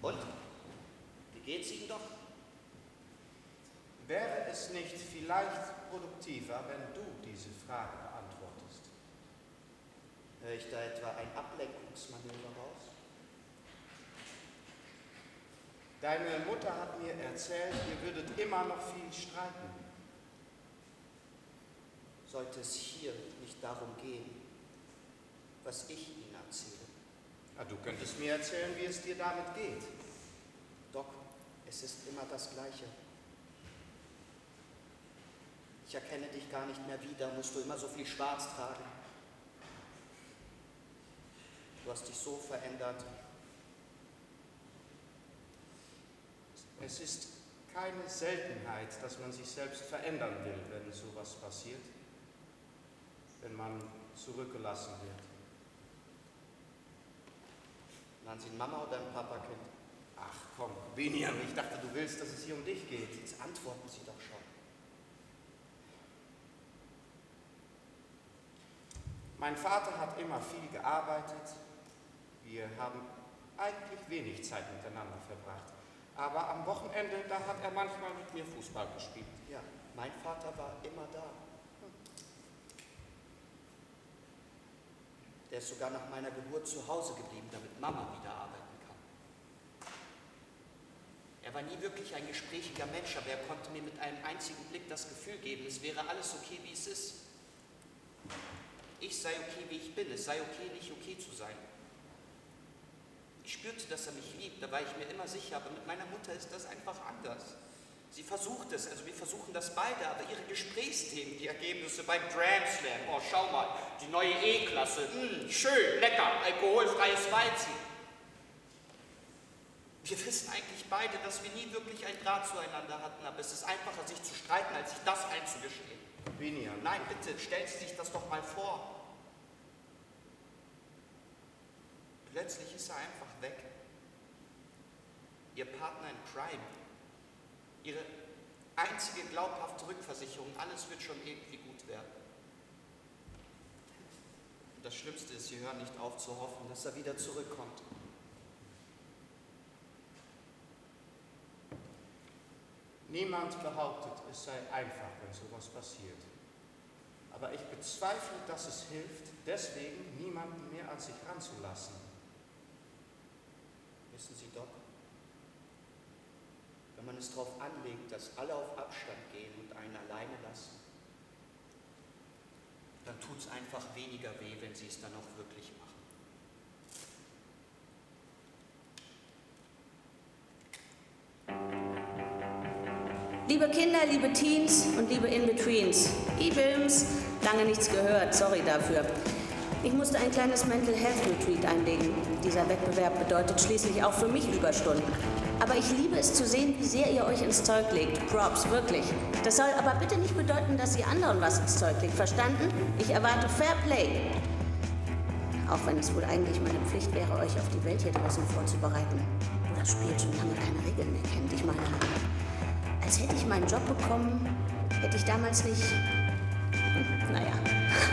Und? Wie geht's Ihnen doch? Wäre es nicht vielleicht produktiver, wenn du diese Frage beantwortest? Höre ich da etwa ein Ablenkungsmanöver raus? Deine Mutter hat mir erzählt, ihr würdet immer noch viel streiten. Sollte es hier nicht darum gehen, was ich Ihnen erzähle? Du könntest mir erzählen, wie es dir damit geht. Doc, es ist immer das Gleiche. Ich erkenne dich gar nicht mehr wieder, musst du immer so viel Schwarz tragen. Du hast dich so verändert. Es ist keine Seltenheit, dass man sich selbst verändern will, wenn sowas passiert, wenn man zurückgelassen wird. Waren Sie ein Mama- oder ein Papakind? Ach komm, Biniam, ich dachte, du willst, dass es hier um dich geht. Jetzt antworten Sie doch schon. Mein Vater hat immer viel gearbeitet. Wir haben eigentlich wenig Zeit miteinander verbracht. Aber am Wochenende, da hat er manchmal mit mir Fußball gespielt. Ja, mein Vater war immer da. Der ist sogar nach meiner Geburt zu Hause geblieben, damit Mama wieder arbeiten kann. Er war nie wirklich ein gesprächiger Mensch, aber er konnte mir mit einem einzigen Blick das Gefühl geben, es wäre alles okay, wie es ist. Ich sei okay, wie ich bin. Es sei okay, nicht okay zu sein. Ich spürte, dass er mich liebt, da war ich mir immer sicher, aber mit meiner Mutter ist das einfach anders. Sie versucht es, also wir versuchen das beide, aber ihre Gesprächsthemen, die Ergebnisse beim Grand Slam, oh schau mal, die neue E-Klasse, schön, lecker, alkoholfreies Weizen. Wir wissen eigentlich beide, dass wir nie wirklich einen Draht zueinander hatten, aber es ist einfacher, sich zu streiten, als sich das einzugestehen. Biniam. Nein, bitte, stellen Sie sich das doch mal vor. Plötzlich ist er einfach weg. Ihr Partner in Crime. Ihre einzige glaubhafte Rückversicherung. Alles wird schon irgendwie gut werden. Und das Schlimmste ist, Sie hören nicht auf zu hoffen, dass er wieder zurückkommt. Niemand behauptet, es sei einfach, wenn sowas passiert. Aber ich bezweifle, dass es hilft, deswegen niemanden mehr an sich ranzulassen. Wissen Sie, Doc, wenn man es darauf anlegt, dass alle auf Abstand gehen und einen alleine lassen, dann tut es einfach weniger weh, wenn Sie es dann auch wirklich machen. Liebe Kinder, liebe Teens und liebe In-Betweens, E-Bims, lange nichts gehört, sorry dafür. Ich musste ein kleines Mental Health Retreat einlegen. Dieser Wettbewerb bedeutet schließlich auch für mich Überstunden. Aber ich liebe es zu sehen, wie sehr ihr euch ins Zeug legt. Props, wirklich. Das soll aber bitte nicht bedeuten, dass ihr anderen was ins Zeug legt. Verstanden? Ich erwarte Fair Play. Auch wenn es wohl eigentlich meine Pflicht wäre, euch auf die Welt hier draußen vorzubereiten. Wo das Spiel schon lange keine Regeln mehr kennt. Ich meine, als hätte ich meinen Job bekommen, hätte ich damals nicht... Naja.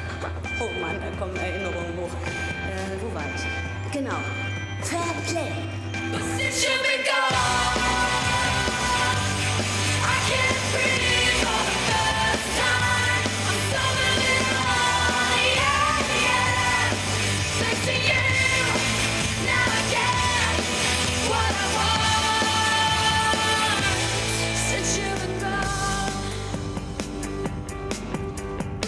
Oh Mann, da kommen Erinnerungen hoch. Wo war ich? Genau. Fair Play.